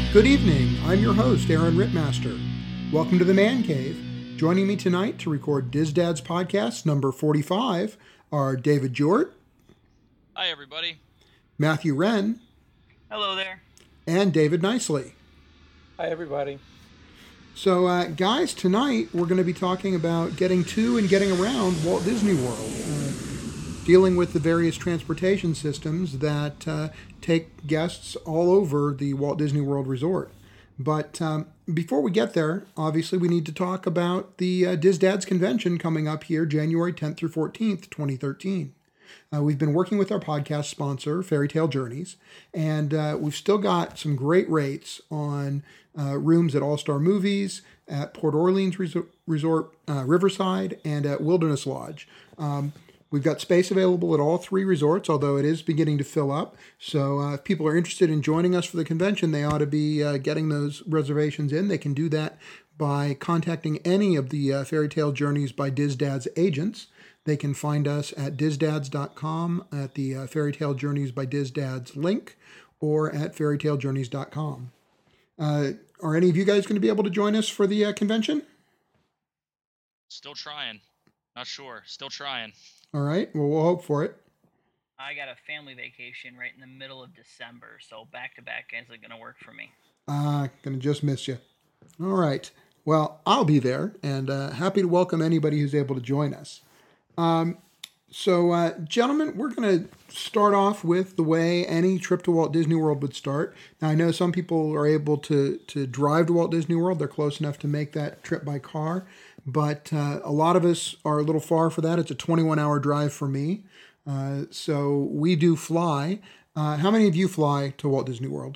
Good evening. I'm your host, Aaron Rittmaster. Welcome to the Man Cave. Joining me tonight to record Diz Dad's podcast number 45 are David Jort. Hi, everybody. Matthew Wren. Hello there. And David Nicely. Hi, everybody. So, guys, tonight we're going to be talking about getting to and getting around Walt Disney World, dealing with the various transportation systems that take guests all over the Walt Disney World Resort. But before we get there, obviously we need to talk about the Diz Dads Convention coming up here January 10th through 14th, 2013. We've been working with our podcast sponsor, Fairy Tale Journeys, and we've still got some great rates on rooms at All-Star Movies, at Port Orleans Resort Riverside, and at Wilderness Lodge. We've got space available at all three resorts, although it is beginning to fill up. So if people are interested in joining us for the convention, they ought to be getting those reservations in. They can do that by contacting any of the Fairy Tale Journeys by Diz Dads agents. They can find us at dizdads.com, at the Fairy Tale Journeys by Diz Dads link, or at fairytalejourneys.com. Are any of you guys going to be able to join us for the convention? Still trying. Not sure. Still trying. All right. Well, we'll hope for it. I got a family vacation right in the middle of December, so back-to-back isn't going to work for me. Going to just miss you. All right. Well, I'll be there, and happy to welcome anybody who's able to join us. So, gentlemen, we're going to start off with the way any trip to Walt Disney World would start. Now, I know some people are able to drive to Walt Disney World. They're close enough to make that trip by car. But a lot of us are a little far for that. It's a 21-hour drive for me. So we do fly. How many of you fly to Walt Disney World?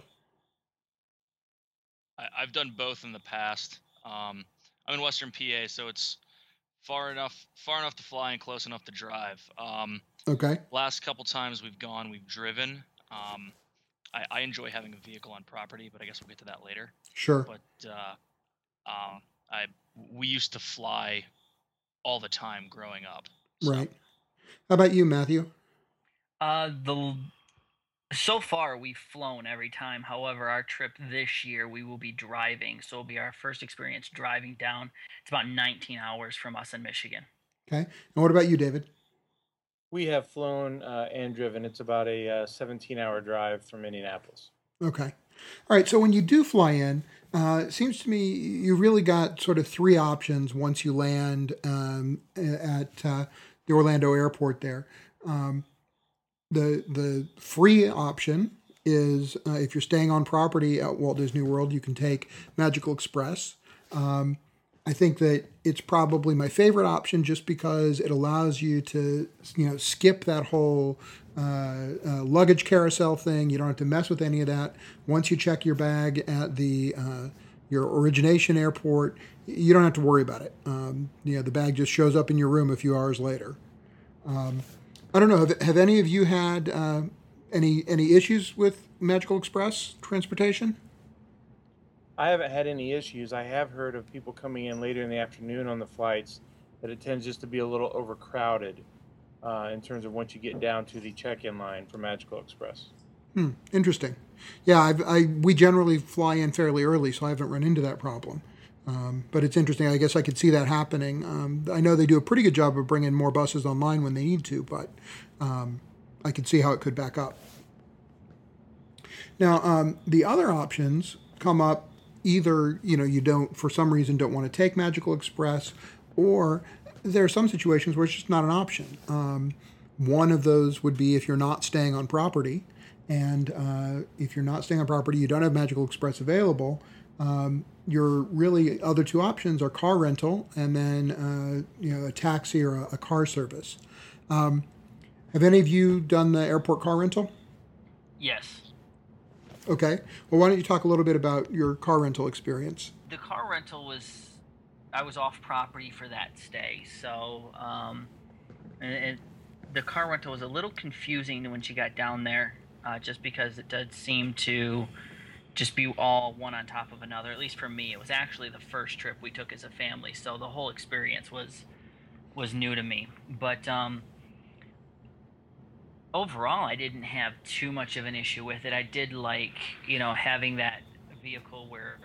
I've done both in the past. I'm in Western PA, so it's far enough to fly and close enough to drive. Okay. Last couple times we've driven. I enjoy having a vehicle on property, but I guess we'll get to that later. Sure. But we used to fly all the time growing up. So. Right. How about you, Matthew? So far we've flown every time. However, our trip this year we will be driving, so it'll be our first experience driving down. It's about 19 hours from us in Michigan. Okay. And what about you, David? We have flown and driven. It's about a 17-hour drive from Indianapolis. Okay. All right. So when you do fly in, it seems to me you really got sort of three options once you land at the Orlando airport there. The free option is if you're staying on property at Walt Disney World, you can take Magical Express. I think that it's probably my favorite option just because it allows you to, skip that whole luggage carousel thing. You don't have to mess with any of that. Once you check your bag at your origination airport, you don't have to worry about it. The bag just shows up in your room a few hours later. I don't know. Have any of you had any issues with Magical Express transportation? I haven't had any issues. I have heard of people coming in later in the afternoon on the flights that it tends just to be a little overcrowded in terms of once you get down to the check-in line for Magical Express. Interesting. Yeah, we generally fly in fairly early, so I haven't run into that problem. But it's interesting. I guess I could see that happening. I know they do a pretty good job of bringing more buses online when they need to, but I could see how it could back up. Now, the other options come up either, you don't, for some reason, don't want to take Magical Express, or there are some situations where it's just not an option. One of those would be if you're not staying on property, and if you're not staying on property, you don't have Magical Express available. Your really other two options are car rental and then a taxi or a car service. Have any of you done the airport car rental? Yes. Okay. Well, why don't you talk a little bit about your car rental experience? The car rental I was off property for that stay, so the car rental was a little confusing when she got down there, just because it did seem to just be all one on top of another. At least for me, it was actually the first trip we took as a family, so the whole experience was new to me. But overall, I didn't have too much of an issue with it. I did like, having that vehicle where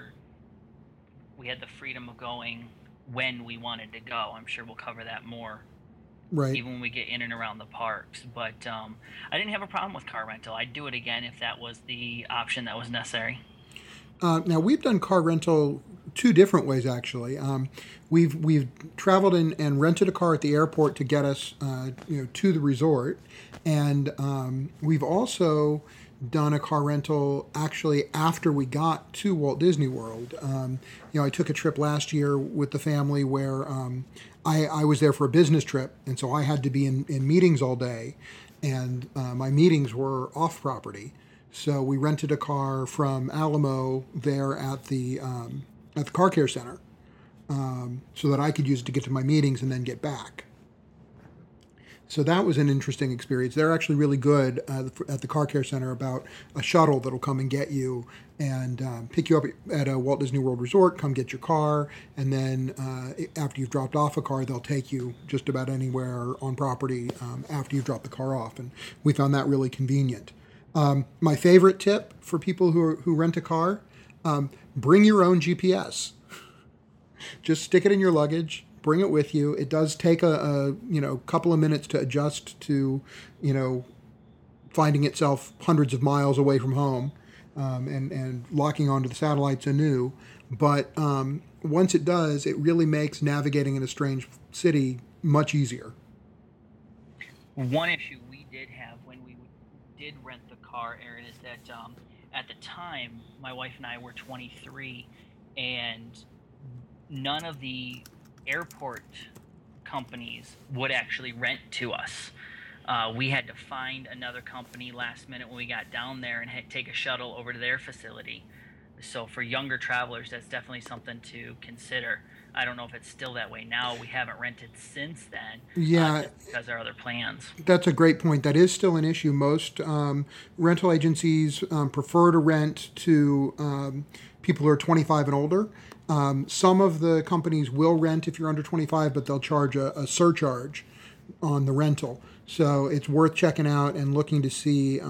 we had the freedom of going when we wanted to go. I'm sure we'll cover that more Right. even when we get in and around the parks. But I didn't have a problem with car rental. I'd do it again if that was the option that was necessary. Now we've done car rental two different ways actually. We've traveled and rented a car at the airport to get us to the resort, and we've also done a car rental actually after we got to Walt Disney World. I took a trip last year with the family where I was there for a business trip, and so I had to be in meetings all day, and my meetings were off property. So we rented a car from Alamo there at the car care center, so that I could use it to get to my meetings and then get back. So that was an interesting experience. They're actually really good at the car care center about a shuttle that'll come and get you and pick you up at a Walt Disney World resort, come get your car, and then after you've dropped off a car, they'll take you just about anywhere on property after you've dropped the car off. And we found that really convenient. My favorite tip for people who rent a car, bring your own GPS. Just stick it in your luggage, bring it with you. It does take a couple of minutes to adjust to, finding itself hundreds of miles away from home, and locking onto the satellites anew. But once it does, it really makes navigating in a strange city much easier. One issue we did have when we did rent the car, Aaron, is that at the time, my wife and I were 23, and none of the airport companies would actually rent to us. We had to find another company last minute when we got down there and take a shuttle over to their facility. So for younger travelers, that's definitely something to consider. I don't know if it's still that way now. We haven't rented since then. Yeah, because there are other plans. That's a great point. That is still an issue. Most rental agencies prefer to rent to people who are 25 and older. Some of the companies will rent if you're under 25, but they'll charge a surcharge on the rental. So it's worth checking out and looking to see,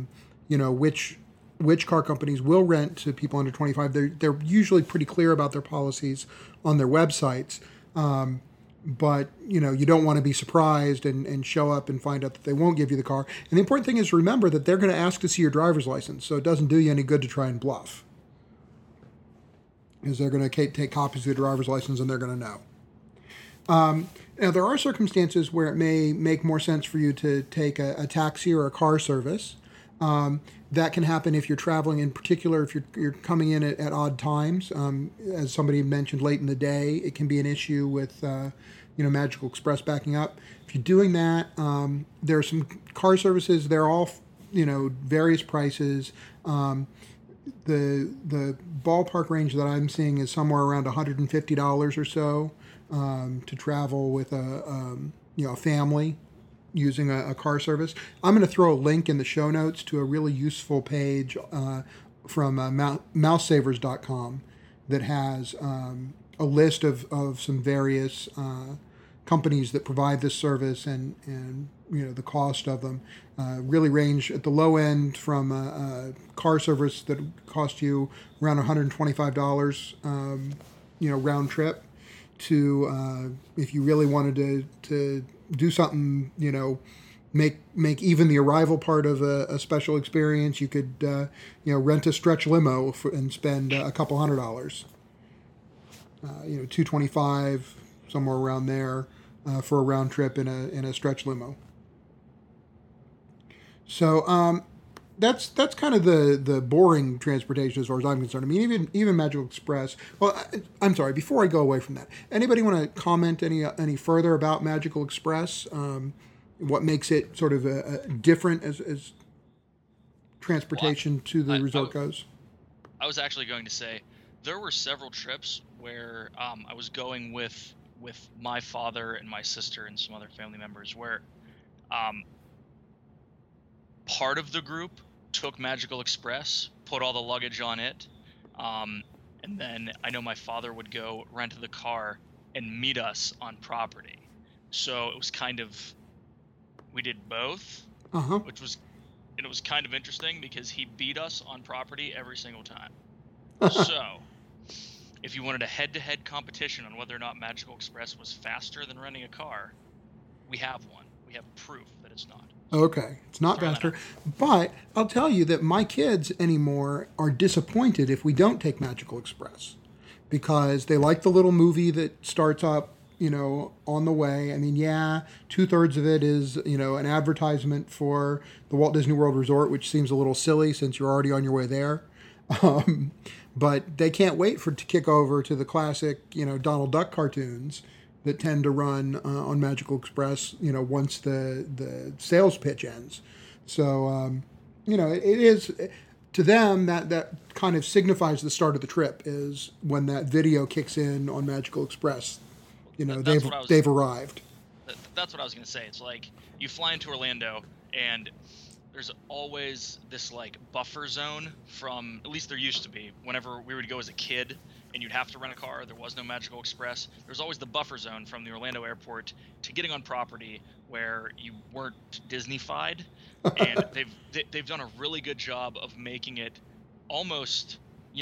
which car companies will rent to people under 25. They're usually pretty clear about their policies on their websites. But, you don't want to be surprised and show up and find out that they won't give you the car. And the important thing is to remember that they're going to ask to see your driver's license. So it doesn't do you any good to try and bluff, because they're going to take copies of your driver's license and they're going to know. Now, there are circumstances where it may make more sense for you to take a taxi or a car service. That can happen if you're traveling, in particular, if you're coming in at odd times. As somebody mentioned, late in the day, it can be an issue with Magical Express backing up. If you're doing that, there are some car services. They're all various prices. The ballpark range that I'm seeing is somewhere around $150 or so to travel with a family using a car service. I'm going to throw a link in the show notes to a really useful page from mousesavers.com that has a list of some various companies that provide this service and the cost of them. Really range at the low end from a car service that cost you around $125 round trip to if you really wanted to do something, make even the arrival part of a special experience, you could rent a stretch limo and spend a couple $100. $225, somewhere around there, for a round trip in a stretch limo. So that's kind of the boring transportation as far as I'm concerned. I mean, even Magical Express. Well, I'm sorry. Before I go away from that, anybody want to comment any further about Magical Express? What makes it sort of different as transportation to the resort goes? I was actually going to say there were several trips where I was going with my father and my sister and some other family members where part of the group took Magical Express, put all the luggage on it, and then I know my father would go rent the car and meet us on property. So it was kind of, we did both, which was, and it was kind of interesting because he beat us on property every single time. So, if you wanted a head-to-head competition on whether or not Magical Express was faster than renting a car, we have one. We have proof that it's not. Okay, it's not Throw that faster, out. but I'll tell you that my kids anymore are disappointed if we don't take Magical Express because they like the little movie that starts up, on the way. I mean, yeah, 2/3 of it is, an advertisement for the Walt Disney World Resort, which seems a little silly since you're already on your way there. Um, but they can't wait to kick over to the classic, Donald Duck cartoons that tend to run on Magical Express, once the sales pitch ends. So, it is to them that kind of signifies the start of the trip is when that video kicks in on Magical Express. They've arrived. That's what I was going to say. It's like you fly into Orlando and there's always this like buffer zone from, at least there used to be, whenever we would go as a kid and you'd have to rent a car, there was no Magical Express. There's always the buffer zone from the Orlando airport to getting on property where you weren't Disney-fied. And they've done a really good job of making it almost,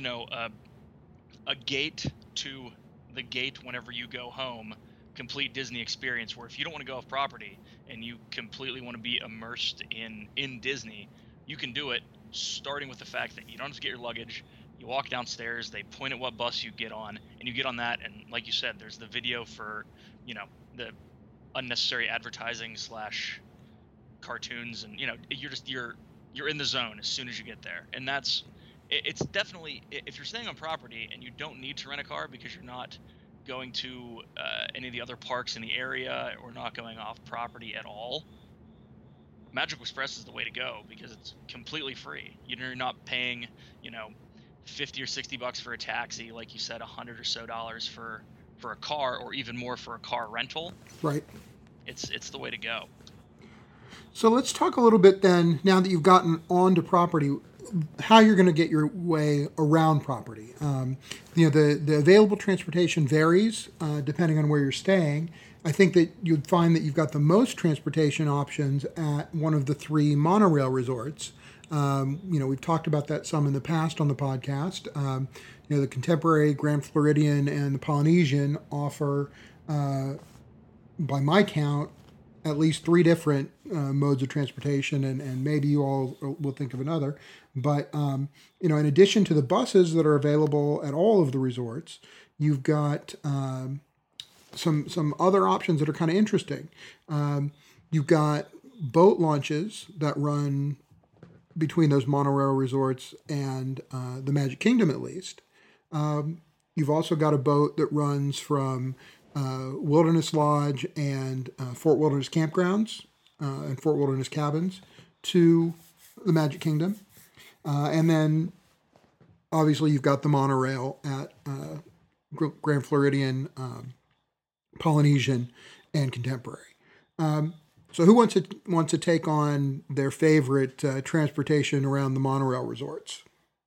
a gate to the gate whenever you go home, complete Disney experience, where if you don't want to go off property and you completely want to be immersed in Disney, you can do it, starting with the fact that you don't have to get your luggage. You walk downstairs, they point at what bus you get on, and you get on that, and like you said, there's the video for, the unnecessary advertising / cartoons, and you're in the zone as soon as you get there. And it's definitely, if you're staying on property and you don't need to rent a car because you're not going to any of the other parks in the area or not going off property at all, Magical Express is the way to go because it's completely free. You're not paying, $50 or $60 for a taxi, like you said, $100 or so for a car, or even more for a car rental. Right. It's the way to go. So let's talk a little bit then, now that you've gotten onto property, how you're going to get your way around property. The available transportation varies depending on where you're staying. I think that you'd find that you've got the most transportation options at one of the 3 monorail resorts. We've talked about that some in the past on the podcast. The Contemporary, Grand Floridian, and the Polynesian offer, by my count, at least 3 different modes of transportation, and maybe you all will think of another. But, in addition to the buses that are available at all of the resorts, you've got some other options that are kind of interesting. You've got boat launches that run between those monorail resorts and the Magic Kingdom, at least. You've also got a boat that runs from Wilderness Lodge and Fort Wilderness Campgrounds and Fort Wilderness Cabins to the Magic Kingdom. And then, obviously, you've got the monorail at Grand Floridian, Polynesian, and Contemporary. So who wants to take on their favorite transportation around the monorail resorts?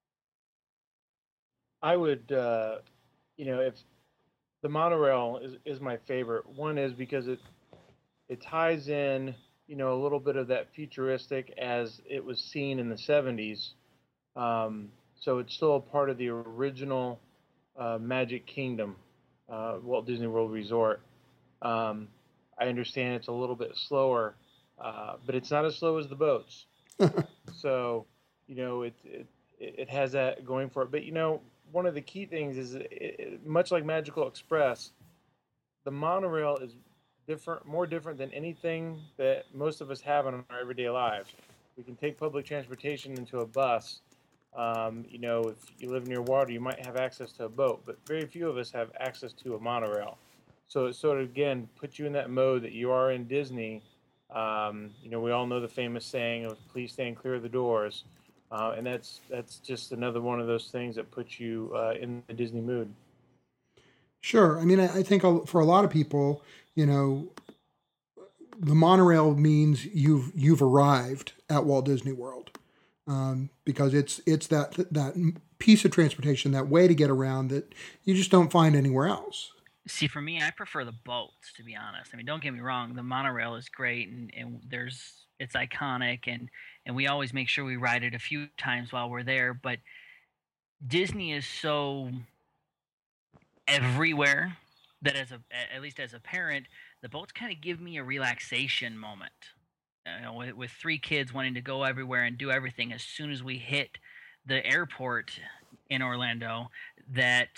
I would, if the monorail is my favorite. One is because it ties in, a little bit of that futuristic as it was seen in the 70s. So it's still a part of the original Magic Kingdom, Walt Disney World Resort. I understand it's a little bit slower, but it's not as slow as the boats. So, it has that going for it. But, one of the key things is, much like Magical Express, the monorail is more different than anything that most of us have in our everyday lives. We can take public transportation into a bus. If you live near water, you might have access to a boat, but very few of us have access to a monorail. So it sort of, again, puts you in that mode that you are in Disney. We all know the famous saying of "Please stand clear of the doors," and that's just another one of those things that puts you in the Disney mood. Sure. I mean, I think for a lot of people, the monorail means you've arrived at Walt Disney World, because it's that piece of transportation, that way to get around that you just don't find anywhere else. See, for me, I prefer the boats, to be honest. I mean, don't get me wrong, the monorail is great, and it's iconic, and we always make sure we ride it a few times while we're there, but Disney is so everywhere that at least as a parent, the boats kind of give me a relaxation moment. With 3 kids wanting to go everywhere and do everything, as soon as we hit the airport in Orlando, that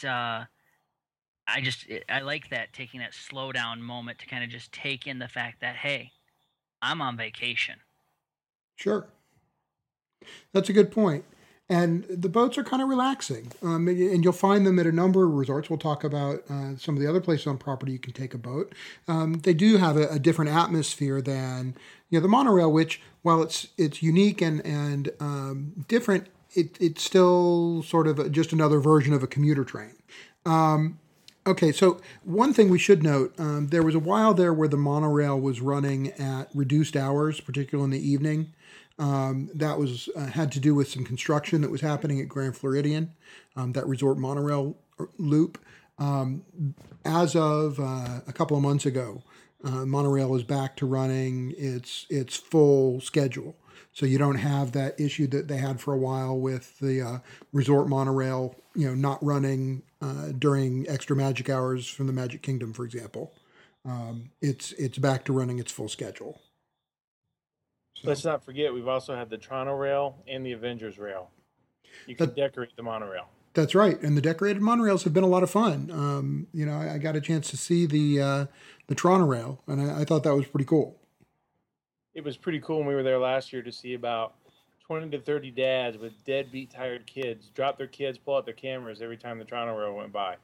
I like that, taking that slow down moment to kind of just take in the fact that, hey, I'm on vacation. Sure. That's a good point. And the boats are kind of relaxing. And you'll find them at a number of resorts. We'll talk about some of the other places on property you can take a boat. They do have a different atmosphere than the monorail, which, while it's unique and different, it's still sort of just another version of a commuter train. Okay, so one thing we should note, there was a while there where the monorail was running at reduced hours, particularly in the evening. That was had to do with some construction that was happening at Grand Floridian, that resort monorail loop. As of a couple of months ago, monorail is back to running its full schedule. So you don't have that issue that they had for a while with the resort monorail, not running during extra magic hours from the Magic Kingdom, for example. It's back to running its full schedule. So. Let's not forget, we've also had the Toronto Rail and the Avengers Rail. You can decorate the monorail. That's right, and the decorated monorails have been a lot of fun. I got a chance to see the Toronto Rail, and I thought that was pretty cool. It was pretty cool when we were there last year to see about 20 to 30 dads with deadbeat tired kids drop their kids, pull out their cameras every time the Toronto Rail went by.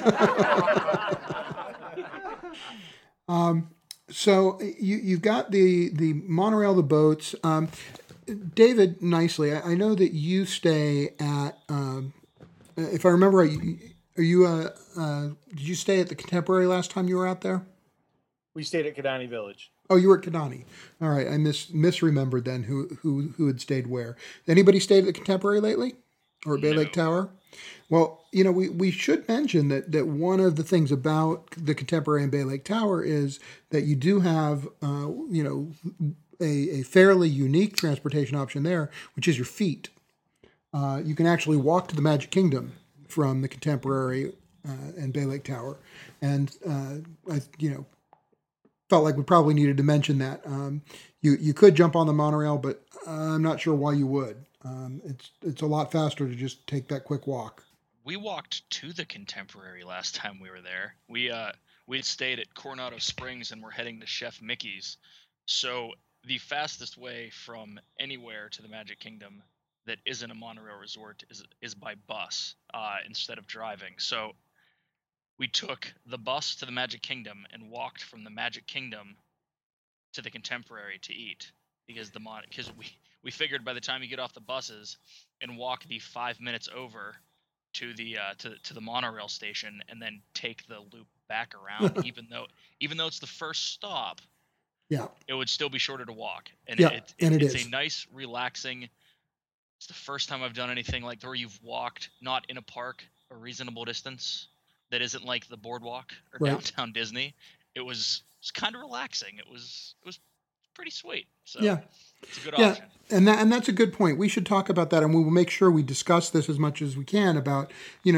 So you've got the monorail, the boats. David, nicely, I know that you stay at, if I remember right, did you stay at the Contemporary last time you were out there? We stayed at Kidani Village. Oh, you were at Kidani. All right, I misremembered then who had stayed where. Anybody stayed at the Contemporary lately, or at Bay Lake Tower? Well, we should mention that one of the things about the Contemporary and Bay Lake Tower is that you do have a fairly unique transportation option there, which is your feet. You can actually walk to the Magic Kingdom from the Contemporary and Bay Lake Tower, and I felt like we probably needed to mention that. You could jump on the monorail, but I'm not sure why you would. It's a lot faster to just take that quick walk. We walked to the Contemporary last time we were there. We'd stayed at Coronado Springs and we're heading to Chef Mickey's. So the fastest way from anywhere to the Magic Kingdom that isn't a monorail resort is by bus instead of driving. So we took the bus to the Magic Kingdom and walked from the Magic Kingdom to the Contemporary to eat because we figured by the time you get off the buses and walk the 5 minutes over to the to the monorail station and then take the loop back around, even though it's the first stop, it would still be shorter to walk. And it's a nice, relaxing. It's the first time I've done anything like where you've walked not in a park a reasonable distance that isn't like the boardwalk or downtown Disney. It was kind of relaxing. It was pretty sweet. So it's a good option. And that's a good point. We should talk about that, and we will make sure we discuss this as much as we can about,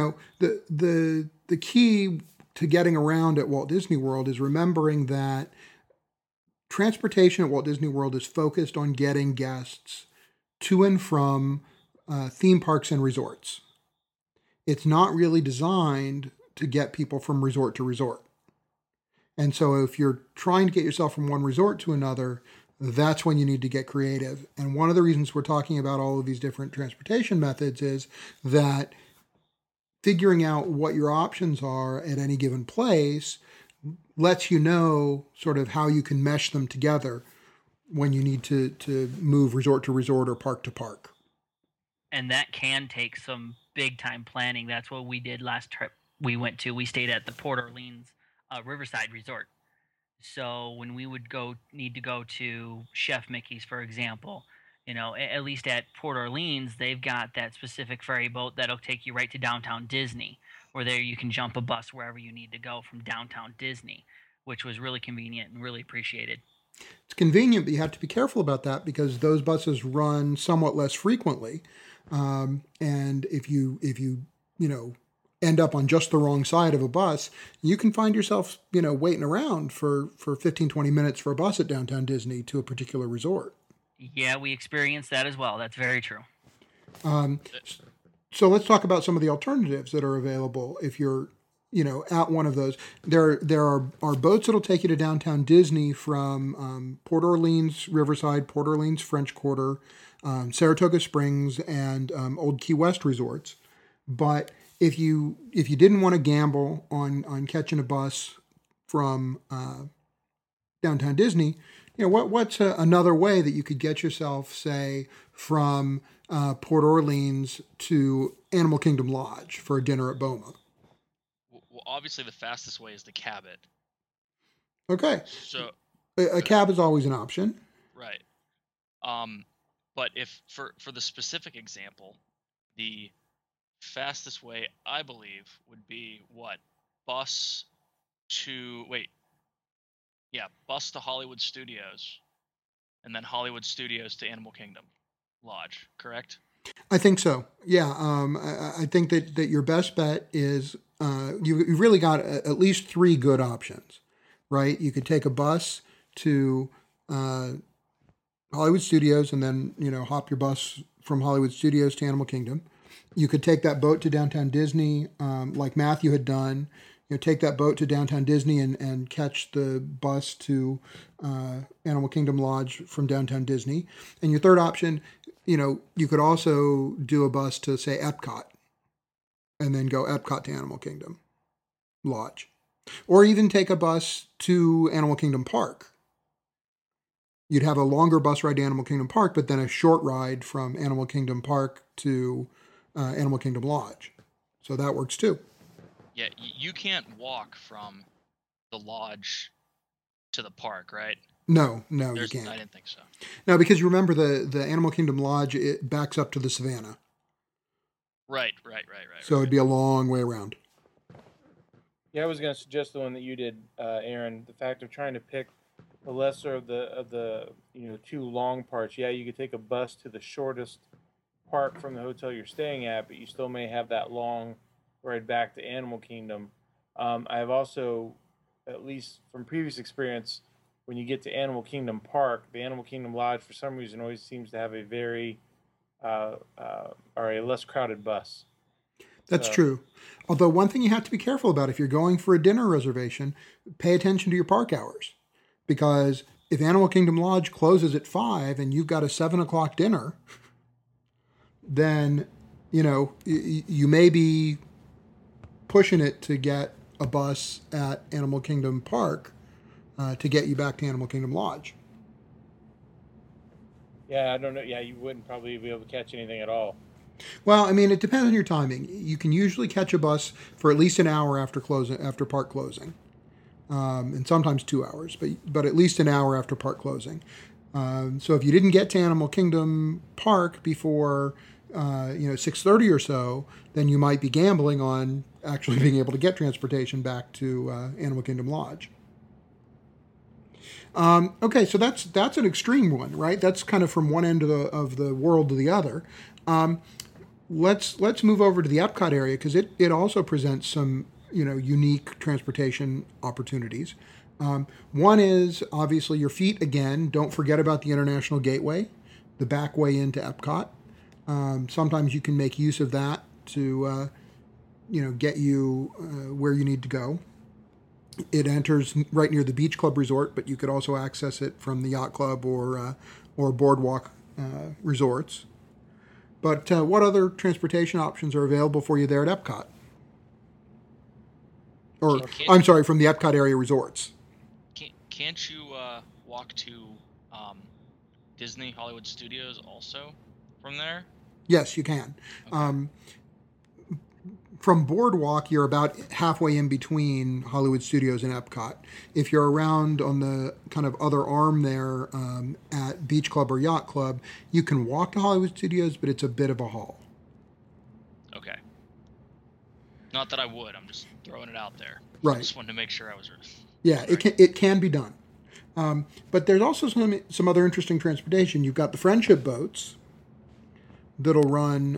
the key to getting around at Walt Disney World is remembering that transportation at Walt Disney World is focused on getting guests to and from theme parks and resorts. It's not really designed to get people from resort to resort. And so if you're trying to get yourself from one resort to another, that's when you need to get creative. And one of the reasons we're talking about all of these different transportation methods is that figuring out what your options are at any given place lets you know sort of how you can mesh them together when you need to move resort to resort or park to park. And that can take some big time planning. That's what we did last trip we went to. We stayed at the Port Orleans Riverside Resort. So when we would need to go to Chef Mickey's, for example, at least at Port Orleans, they've got that specific ferry boat that'll take you right to downtown Disney, or there you can jump a bus wherever you need to go from downtown Disney, which was really convenient and really appreciated. It's convenient, but you have to be careful about that because those buses run somewhat less frequently. And if you end up on just the wrong side of a bus, you can find yourself, waiting around for 15, 20 minutes for a bus at downtown Disney to a particular resort. Yeah, we experienced that as well. That's very true. So let's talk about some of the alternatives that are available if you're, at one of those. There are boats that'll take you to downtown Disney from Port Orleans, Riverside, Port Orleans, French Quarter, Saratoga Springs, and Old Key West resorts. But if you didn't want to gamble on catching a bus from downtown Disney, what's another way that you could get yourself, say, from Port Orleans to Animal Kingdom Lodge for a dinner at Boma? Well, obviously the fastest way is the Cabot. Okay. So a cab is always an option. right. But if for the specific example, the fastest way I believe would be what? Bus to bus to Hollywood Studios, and then Hollywood Studios to Animal Kingdom Lodge, correct? I think so. Yeah. I think that your best bet is you've really got at least three good options, right? You could take a bus to Hollywood Studios and then, hop your bus from Hollywood Studios to Animal Kingdom. You could take that boat to downtown Disney, like Matthew had done. Take that boat to downtown Disney and catch the bus to Animal Kingdom Lodge from downtown Disney. And your third option, you could also do a bus to, say, Epcot, and then go Epcot to Animal Kingdom Lodge. Or even take a bus to Animal Kingdom Park. You'd have a longer bus ride to Animal Kingdom Park, but then a short ride from Animal Kingdom Park to Animal Kingdom Lodge. So that works too. Yeah, you can't walk from the lodge to the park, right? No, you can't. I didn't think so. No, because you remember the Animal Kingdom Lodge, it backs up to the Savannah. Right. So it'd be a long way around. Yeah, I was going to suggest the one that you did, Aaron. The fact of trying to pick the lesser of the two long parts. Yeah, you could take a bus to the shortest park from the hotel you're staying at, but you still may have that long ride back to Animal Kingdom. I have also, at least from previous experience, when you get to Animal Kingdom Park, the Animal Kingdom Lodge for some reason always seems to have a very or a less crowded bus. That's true. Although one thing you have to be careful about if you're going for a dinner reservation, pay attention to your park hours. Because if Animal Kingdom Lodge closes at 5 and you've got a 7 o'clock dinner, then, you may be pushing it to get a bus at Animal Kingdom Park to get you back to Animal Kingdom Lodge. Yeah, I don't know. Yeah, you wouldn't probably be able to catch anything at all. Well, it depends on your timing. You can usually catch a bus for at least an hour after park closing, and sometimes 2 hours, but at least an hour after park closing. So if you didn't get to Animal Kingdom Park before 6:30 or so, then you might be gambling on actually being able to get transportation back to Animal Kingdom Lodge. Okay, so that's an extreme one, right? That's kind of from one end of the world to the other. Let's move over to the Epcot area because it also presents some unique transportation opportunities. One is obviously your feet again. Don't forget about the International Gateway, the back way into Epcot. Sometimes you can make use of that to get you where you need to go. It enters right near the Beach Club Resort, but you could also access it from the Yacht Club or Boardwalk resorts. But what other transportation options are available for you there at Epcot? I'm sorry, from the Epcot area resorts. Can't you walk to Disney Hollywood Studios also from there? Yes, you can. Okay. From Boardwalk, you're about halfway in between Hollywood Studios and Epcot. If you're around on the kind of other arm there at Beach Club or Yacht Club, you can walk to Hollywood Studios, but it's a bit of a haul. Okay. Not that I would. I'm just throwing it out there. Right. I just wanted to make sure I was. Yeah, right. It can be done. But there's also some other interesting transportation. You've got the Friendship boats that'll run,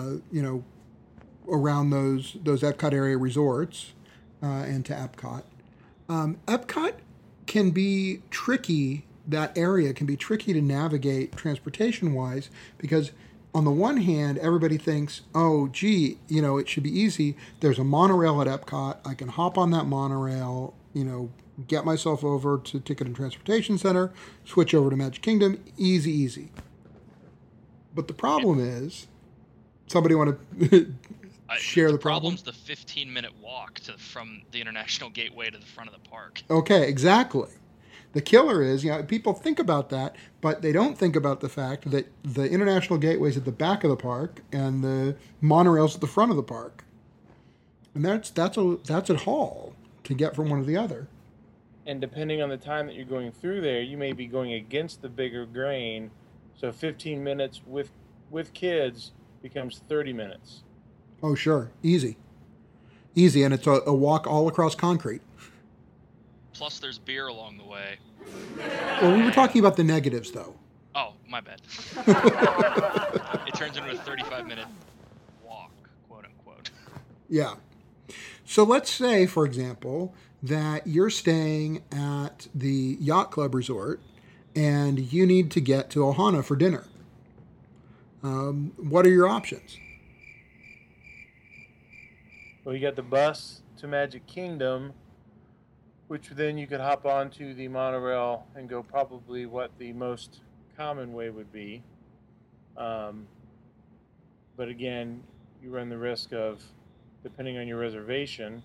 around those Epcot area resorts and to Epcot. Epcot can be tricky. That area can be tricky to navigate transportation-wise because on the one hand, everybody thinks, oh, gee, it should be easy. There's a monorail at Epcot. I can hop on that monorail, get myself over to Ticket and Transportation Center, switch over to Magic Kingdom. Easy, easy. But the problem is, somebody want to share the problem? The problem's the 15-minute walk from the International Gateway to the front of the park. Okay, exactly. The killer is, people think about that, but they don't think about the fact that the International Gateway is at the back of the park and the monorail's at the front of the park. And that's a haul to get from one to the other. And depending on the time that you're going through there, you may be going against the bigger grain. So 15 minutes with kids becomes 30 minutes. Oh, sure. Easy. And it's a walk all across concrete. Plus, there's beer along the way. Well, we were talking about the negatives, though. Oh, my bad. It turns into a 35-minute walk, quote unquote. Yeah. So let's say, for example, that you're staying at the Yacht Club Resort and you need to get to Ohana for dinner. What are your options? Well, you got the bus to Magic Kingdom, which then you could hop onto the monorail and go probably what the most common way would be. But again, you run the risk of, depending on your reservation,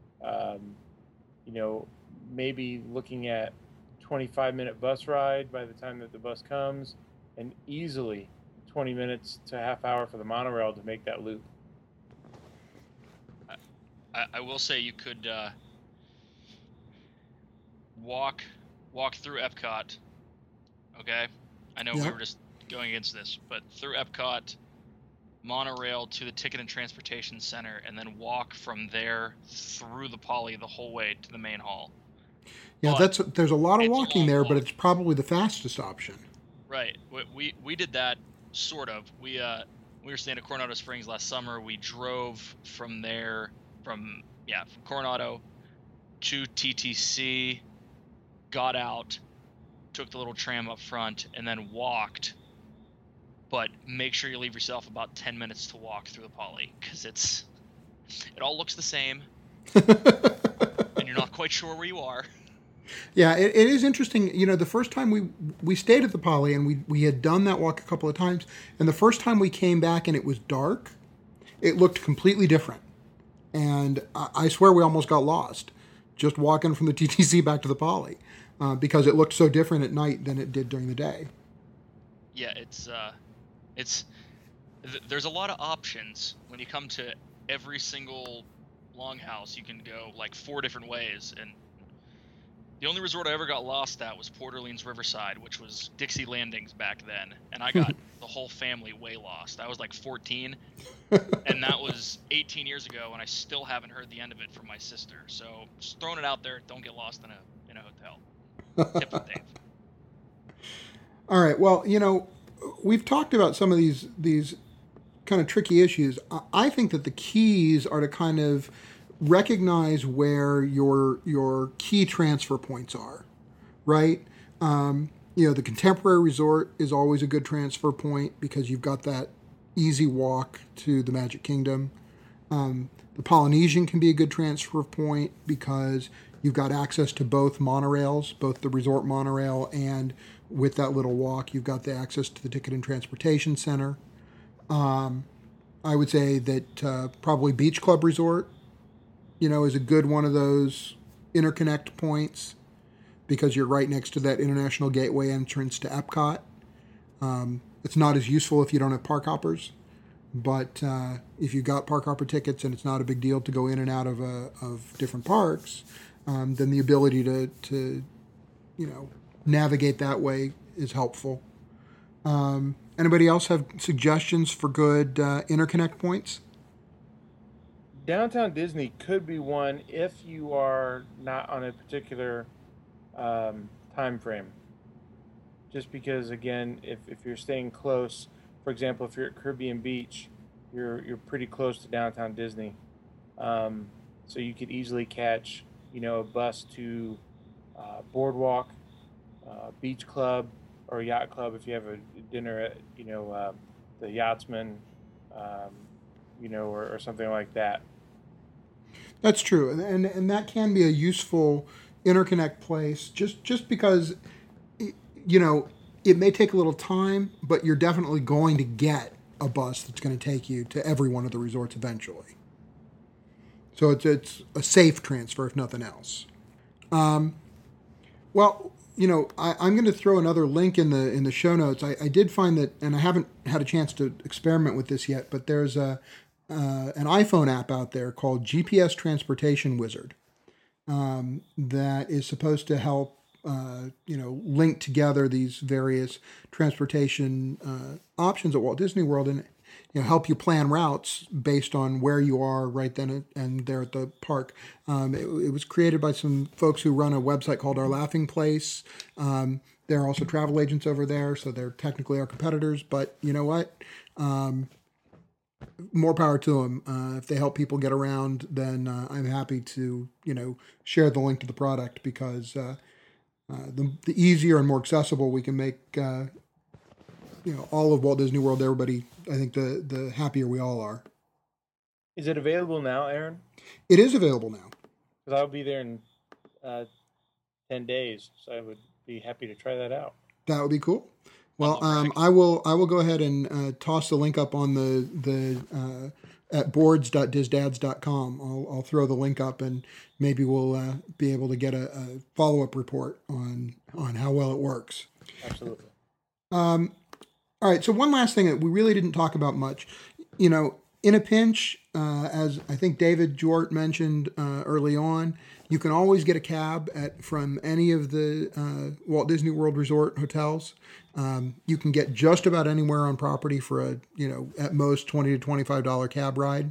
maybe looking at 25-minute bus ride by the time that the bus comes, and easily 20 minutes to a half hour for the monorail to make that loop. I will say you could walk through Epcot. Okay, I know we were just going against this, but through Epcot, monorail to the Ticket and Transportation Center, and then walk from there through the Poly the whole way to the main hall. Yeah, there's a lot of walking there, but it's probably the fastest option. Right. We did that sort of. We were staying at Coronado Springs last summer. We drove from there from Coronado to TTC, got out, took the little tram up front, and then walked. But make sure you leave yourself about 10 minutes to walk through the Poly, because it all looks the same, and you're not quite sure where you are. Yeah, it is interesting. The first time we stayed at the Poly, and we had done that walk a couple of times, and the first time we came back and it was dark, it looked completely different. And I swear we almost got lost just walking from the TTC back to the Poly because it looked so different at night than it did during the day. Yeah, there's a lot of options when you come to every single longhouse. You can go like 4 different ways, and the only resort I ever got lost at was Port Orleans Riverside, which was Dixie Landings back then, and I got the whole family way lost. I was like 14, and that was 18 years ago, and I still haven't heard the end of it from my sister. So just throwing it out there, don't get lost in a hotel. Tip from Dave. All right. Well, we've talked about some of these kind of tricky issues. I think that the keys are to kind of recognize where your key transfer points are, right? The Contemporary Resort is always a good transfer point because you've got that easy walk to the Magic Kingdom. The Polynesian can be a good transfer point because you've got access to both monorails, both the resort monorail, and with that little walk, you've got the access to the Ticket and Transportation Center. I would say that probably Beach Club Resort, is a good one of those interconnect points because you're right next to that International Gateway entrance to Epcot. It's not as useful if you don't have park hoppers, but if you've got park hopper tickets and it's not a big deal to go in and out of different parks, then the ability to navigate that way is helpful. Anybody else have suggestions for good interconnect points? Downtown Disney could be one if you are not on a particular time frame. Just because, again, if you're staying close, For example, if you're at Caribbean Beach, you're pretty close to downtown Disney, so you could easily catch, a bus to Boardwalk, Beach Club, or Yacht Club if you have a dinner at, the Yachtsman, um, or something like that. That's true, and that can be a useful interconnect place. Just because, it may take a little time, but you're definitely going to get a bus that's going to take you to every one of the resorts eventually. So it's a safe transfer, if nothing else. Well, I'm going to throw another link in the show notes. I did find that, and I haven't had a chance to experiment with this yet, but there's an iPhone app out there called GPS Transportation Wizard that is supposed to help link together these various transportation options at Walt Disney World and help you plan routes based on where you are right then and there at the park. It was created by some folks who run a website called Our Laughing Place. There are also travel agents over there, so they're technically our competitors. But you know what? More power to them. If they help people get around, then I'm happy to share the link to the product because the easier and more accessible we can make all of Walt Disney World, everybody, I think the happier we all are. Is it available now, Aaron? It is available now. Because I'll be there in 10 days, so I would be happy to try that out. That would be cool. Well, I will go ahead and toss the link up on the at boards.disdads.com. I'll throw the link up, and maybe we'll be able to get a follow-up report on how well it works. Absolutely. All right, so one last thing that we really didn't talk about much. In a pinch, as I think David Jort mentioned early on, you can always get a cab from any of the Walt Disney World Resort hotels. You can get just about anywhere on property for at most $20 to $25 cab ride.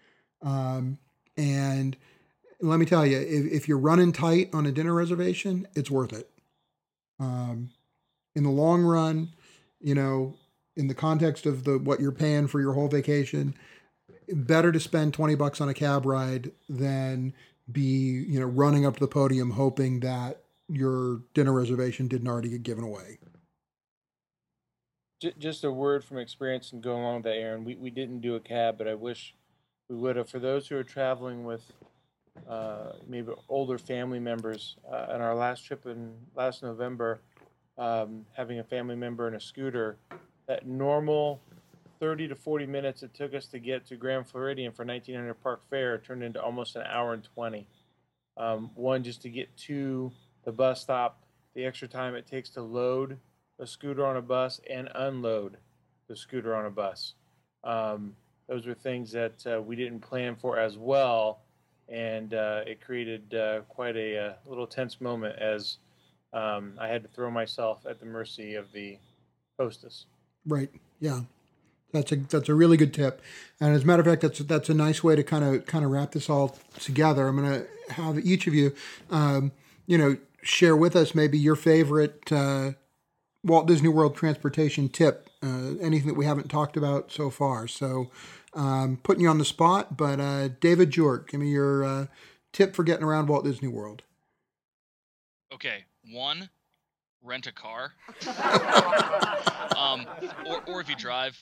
And let me tell you, if you're running tight on a dinner reservation, it's worth it. In the long run, in the context of what you're paying for your whole vacation, better to spend $20 on a cab ride than be, running up to the podium hoping that your dinner reservation didn't already get given away. Just a word from experience and go along with that, Aaron. We didn't do a cab, but I wish we would have. For those who are traveling with maybe older family members, on our last trip in last November, having a family member in a scooter, that normal 30 to 40 minutes it took us to get to Grand Floridian for 1900 Park Fair turned into almost an hour and 20. One, just to get to the bus stop, the extra time it takes to load a scooter on a bus and unload the scooter on a bus. Those were things that we didn't plan for as well, and it created quite a little tense moment as I had to throw myself at the mercy of the hostess. Right. Yeah. That's a really good tip. And as a matter of fact, that's a nice way to kind of wrap this all together. I'm going to have each of you, share with us maybe your favorite Walt Disney World transportation tip, anything that we haven't talked about so far. So putting you on the spot, but David Jort, give me your tip for getting around Walt Disney World. Okay. 1, rent a car. Or if you drive,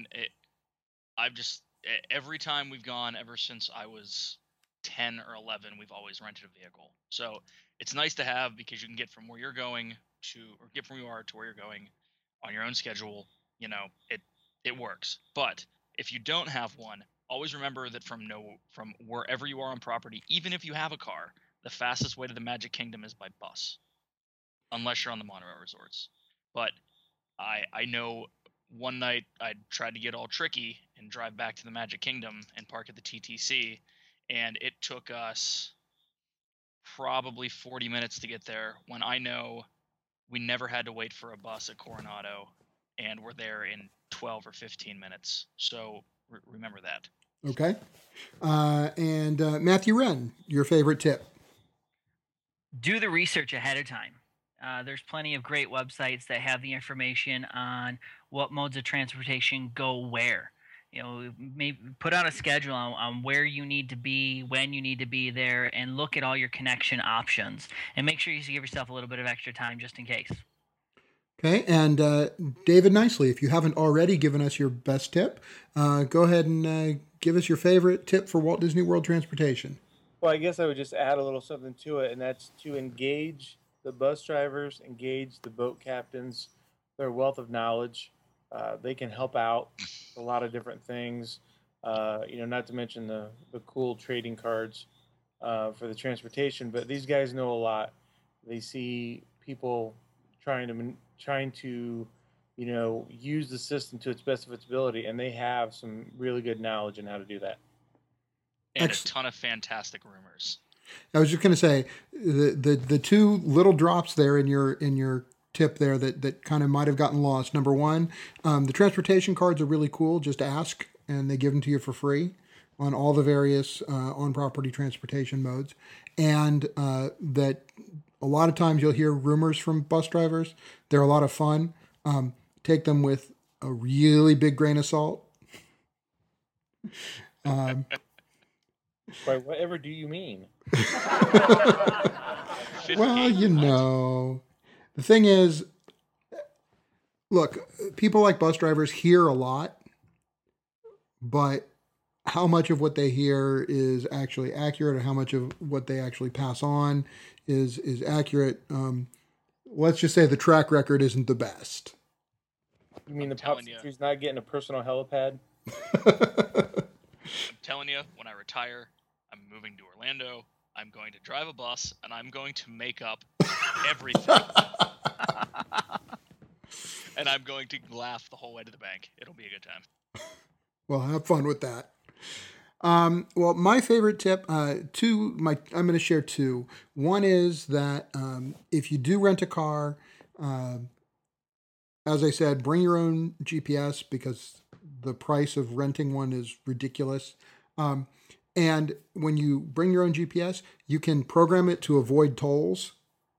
every time we've gone ever since I was 10 or 11, we've always rented a vehicle. So it's nice to have because you can get from where you're going get from where you are to where you're going on your own schedule. It works. But if you don't have one, always remember that from wherever you are on property, even if you have a car, the fastest way to the Magic Kingdom is by bus. Unless you're on the monorail resorts. But I know one night I tried to get all tricky and drive back to the Magic Kingdom and park at the TTC, and it took us probably 40 minutes to get there when I know we never had to wait for a bus at Coronado, and we're there in 12 or 15 minutes. So remember that. Okay. And Matthew Wren, your favorite tip? Do the research ahead of time. There's plenty of great websites that have the information on what modes of transportation go where. Maybe put out a schedule on where you need to be, when you need to be there, and look at all your connection options. And make sure you give yourself a little bit of extra time just in case. Okay, and David Nicely, if you haven't already given us your best tip, go ahead and give us your favorite tip for Walt Disney World transportation. Well, I guess I would just add a little something to it, and that's to engage the bus drivers, engage the boat captains, their wealth of knowledge. They can help out a lot of different things, not to mention the cool trading cards for the transportation. But these guys know a lot. They see people trying to use the system to its best of its ability, and they have some really good knowledge in how to do that. And a ton of fantastic rumors. I was just going to say the two little drops there in your tip there that kind of might have gotten lost. Number one, the transportation cards are really cool. Just ask, and they give them to you for free on all the various on-property transportation modes. And that a lot of times you'll hear rumors from bus drivers. They're a lot of fun. Take them with a really big grain of salt. By whatever do you mean? Well, the thing is, look, people like bus drivers hear a lot, but how much of what they hear is actually accurate, or how much of what they actually pass on is accurate. Let's just say the track record isn't the best. You mean the Popsicles not getting a personal helipad? I'm telling you, when I retire, I'm moving to Orlando. I'm going to drive a bus, and I'm going to make up everything. And I'm going to laugh the whole way to the bank. It'll be a good time. Well, have fun with that. Well, my favorite tip, I'm going to share two. One is that if you do rent a car, as I said, bring your own GPS, because the price of renting one is ridiculous. And when you bring your own GPS, you can program it to avoid tolls.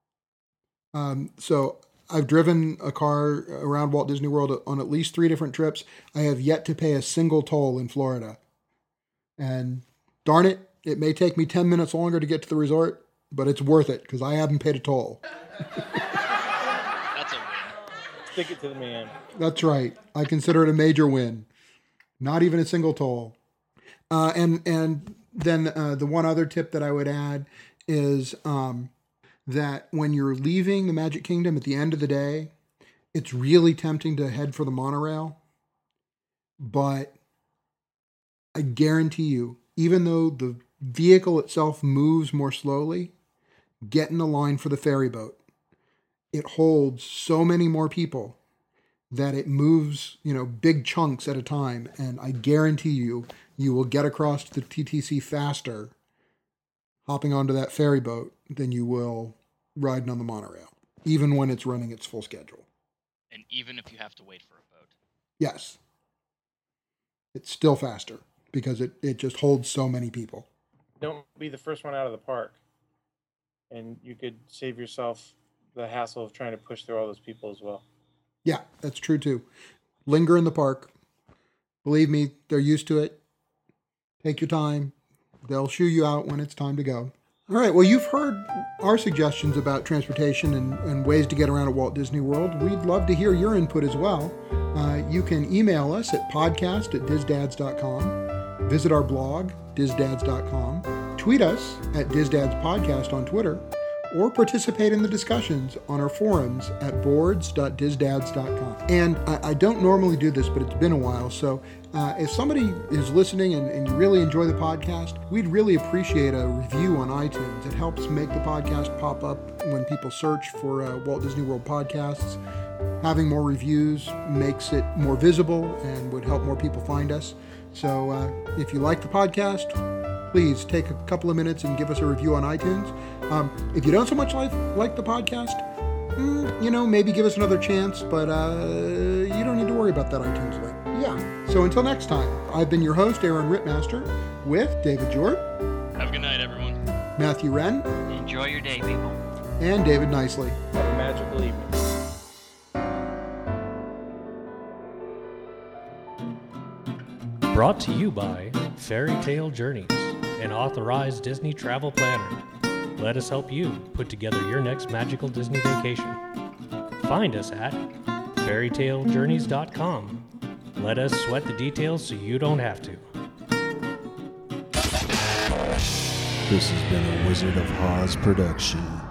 So I've driven a car around Walt Disney World on at least 3 different trips. I have yet to pay a single toll in Florida. And darn it, it may take me 10 minutes longer to get to the resort, but it's worth it because I haven't paid a toll. That's a win. Stick it to the man. That's right. I consider it a major win. Not even a single toll. And then the one other tip that I would add is that when you're leaving the Magic Kingdom at the end of the day, it's really tempting to head for the monorail. But I guarantee you, even though the vehicle itself moves more slowly, get in the line for the ferry boat. It holds so many more people that it moves, big chunks at a time. And I guarantee you will get across to the TTC faster hopping onto that ferry boat than you will riding on the monorail, even when it's running its full schedule. And even if you have to wait for a boat. Yes. It's still faster because it just holds so many people. Don't be the first one out of the park. And you could save yourself the hassle of trying to push through all those people as well. Yeah, that's true too. Linger in the park. Believe me, they're used to it. Take your time. They'll shoo you out when it's time to go. All right, well, you've heard our suggestions about transportation and ways to get around at Walt Disney World. We'd love to hear your input as well. You can email us at podcast@DizDads.com, visit our blog, DizDads.com, tweet us at DizDadsPodcast on Twitter, or participate in the discussions on our forums at boards.dizdads.com. And I don't normally do this, but it's been a while, so if somebody is listening and you really enjoy the podcast, we'd really appreciate a review on iTunes. It helps make the podcast pop up when people search for Walt Disney World podcasts. Having more reviews makes it more visible and would help more people find us. So if you like the podcast, please take a couple of minutes and give us a review on iTunes. If you don't so much like the podcast, maybe give us another chance, but you don't need to worry about that iTunes link. Yeah. So until next time, I've been your host, Aaron Rittmaster, with David Jort. Have a good night, everyone. Matthew Wren. Enjoy your day, people. And David Nicely. Have a magical evening. Brought to you by Fairy Tale Journeys, an authorized Disney travel planner. Let us help you put together your next magical Disney vacation. Find us at fairytalejourneys.com. Let us sweat the details so you don't have to. This has been a Wizard of Oz production.